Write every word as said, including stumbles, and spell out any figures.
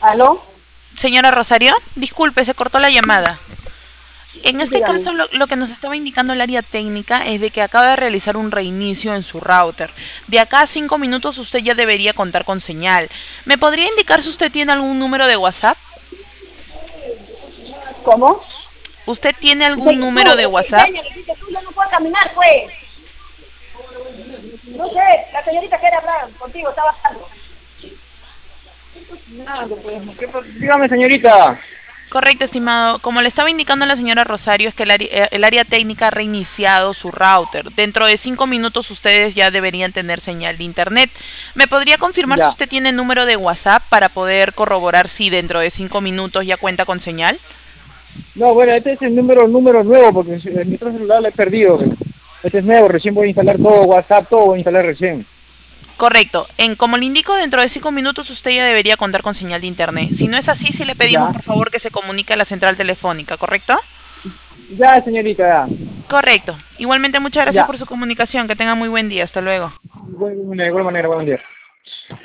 ¿Aló? Señora Rosario, disculpe, se cortó la llamada. En este Dígame. caso, lo, lo que nos estaba indicando el área técnica es de que acaba de realizar un reinicio en su router. De acá a cinco minutos usted ya debería contar con señal. ¿Me podría indicar si usted tiene algún número de WhatsApp? ¿Cómo? ¿Usted tiene Dice algún que número tú, de es que WhatsApp? Peña, le dice tú ya no puedes caminar, pues. No sé, la señorita quiere hablar contigo, está bajando. Nada, pues, ¿qué pa- dígame, señorita. Correcto, estimado. Como le estaba indicando a la señora Rosario, es que el área, eh, el área técnica ha reiniciado su router. Dentro de cinco minutos ustedes ya deberían tener señal de internet. ¿Me podría confirmar si Ya. usted tiene número de WhatsApp para poder corroborar si dentro de cinco minutos ya cuenta con señal? No, bueno, este es el número número nuevo porque en mi otro celular lo he perdido. Este es nuevo, recién voy a instalar todo, WhatsApp, todo voy a instalar recién. Correcto. En, como le indico, dentro de cinco minutos usted ya debería contar con señal de internet. Si no es así, sí le pedimos Ya. por favor que se comunique a la central telefónica, ¿correcto? Ya, señorita, ya. Correcto. Igualmente muchas gracias Ya. por su comunicación. Que tenga muy buen día. Hasta luego. Bueno, de igual manera, buen día.